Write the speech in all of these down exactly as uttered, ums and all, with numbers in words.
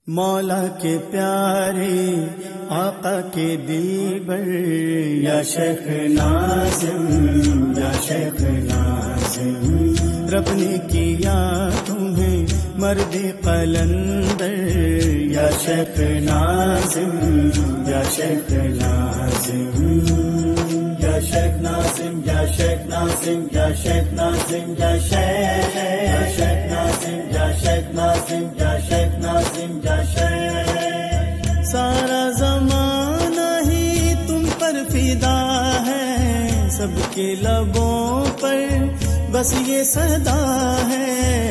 مولا کے پیارے آقا کے دلبر یا شیخ ناظم یا شیخ ناظم، رب نے کیا تمہیں مرد قلندر یا شیخ ناظم یا شیخ ناظم یا شیخ ناظم یا شیخ ناظم یا شیخ ناظم یا شیخ یا شیخ ناظم یا شیخ ناظم یا شیخ ناظم یا شیخ۔ سارا زمانہ ہی تم پر فدا ہے، سب کے لبوں پر بس یہ صدا ہے،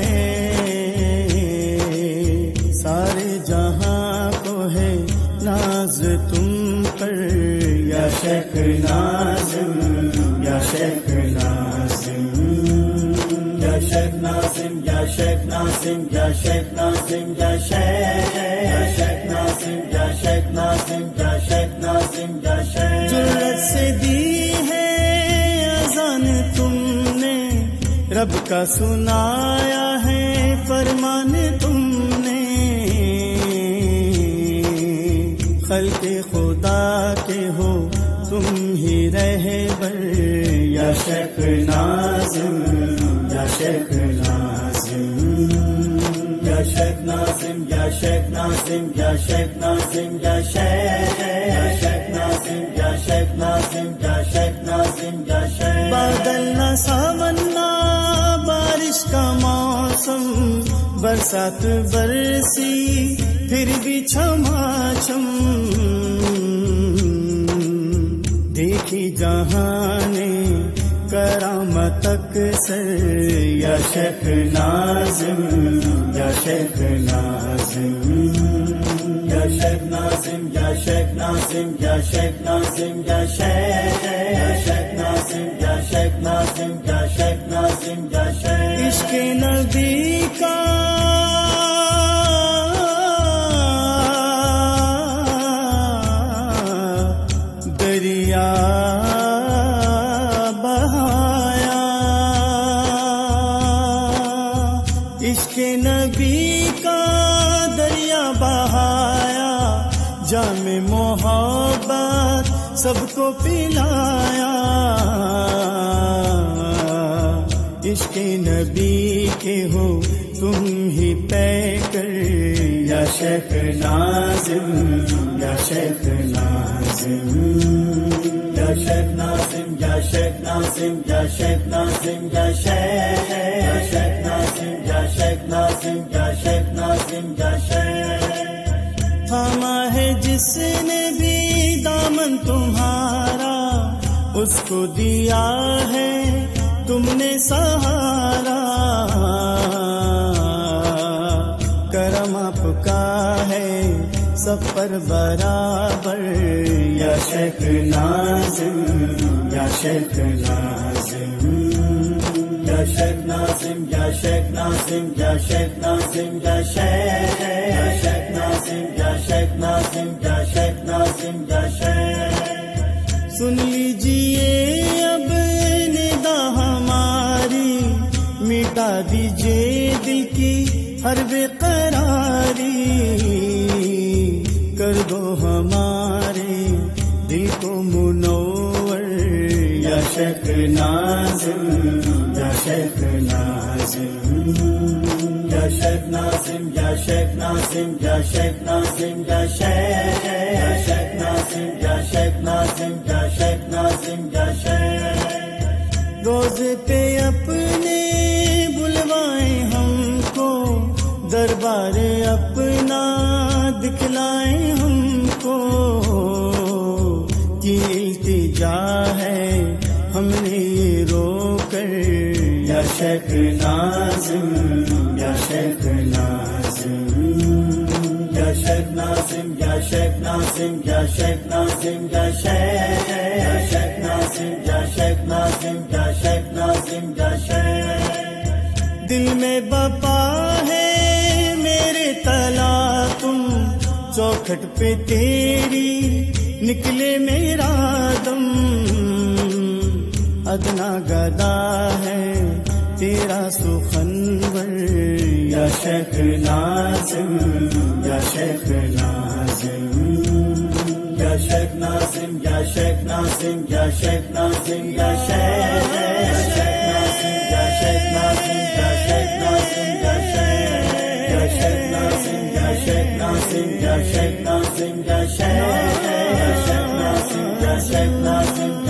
سارے جہاں کو ہے ناز تم پر یا شیخ ناظم یا شیخ ناظم یا شیخ ناظم یا شیخ ناظم یا شیخ ناظم یا شیخ یا شیخ ناظم یا شیخ ناظم یا شیخ ناظم یا شیخ۔ جرأت سے دی ہے اذان تم نے، رب کا سنایا ہے فرمان تم نے، خلق خدا کے ہو تم ہی رہبر یا شیخ ناظم یا شیخ ناظم یا شیخ ناظم یا شیخ ناظم یا شیخ ناظم یا شیخ یا شیخ ناظم یا شیخ ناظم یا شیخ ناظم یا شیخ۔ بادل نہ ساون نہ بارش کا موسم، برسات برسی پھر بھی چھما چھم، دیکھی جہاں نے کرامت اکثر یا شیخ ناظم یا شیخ ناظم یا شیخ ناظم یا شیخ ناظم یا شیخ ناظم یا شیخ یا شیخ ناظم یا شیخ ناظم یا شیخ ناظم یا شیخ۔ عشق نبی کا دریا بہایا، عشق نبی کا دریا بہایا، جام محبت سب کو پلایا، عشق نبی کے ہو تم ہی پے کر یا شیخ ناظم یا شیخ ناظم یا شیخ ناظم یا شیخ ناظم یا شیخ ناظم یا شیخ یا شیخ ناظم یا شیخ ناظم یا شیخ ناظم یا شیخ۔ تھاما ہے جس نے بھی دامن تمہارا، اس کو دیا ہے تم نے سہارا، کرم آپ کا ہے سب پر برابر یا شیخ ناظم یا شیخ ناظم یا شیخ ناظم یا شیخ ناظم یا شیخ ناظم یا شیخ یا شیخ ناظم یا شیخ ناظم یا شیخ ناظم یا شیخ۔ سن لیجیے اب ندا ہماری، مٹا دیجیے دل کی ہر بے قراری، کر دو ہمارے دل کو منور یا شیخ ناظم یا شیخ ناظم یا شیخ ناظم یا شیخ ناظم یا شیخ ناظم یا شیخ یا شیخ ناظم یا شیخ ناظم یا شیخ ناظم یا شیخ۔ روز پہ اپنے بلوائیں ہم کو، دربار اپنا دکھلائیں ہم کو، کی التجا ہے ہم نے یہ رو کر یا شیخ ناظم یا شیخ ناظم یا شیخ ناظم یا شیخ ناظم یا شیخ ناظم یا شیخ یا شیخ ناظم یا شیخ ناظم یا شیخ ناظم یا شیخ۔ دل میں بپا ہے میرے تلا تم، چوکھٹ پہ تیری نکلے میرا دم، ادنا گدا ہے تیرا سخنور یا شیخ ناظم یا شیخ ناظم یا شیخ ناظم یا شیخ ناظم یا شیخ ناظم یا شیخ ناظم یا شیخ ناظم یا شیخ ناظم یا شیخ ناظم یا شیخ ناظم یا شیخ ناظم یا شیخ ناظم یا شیخ ناظم یا شیخ ناظم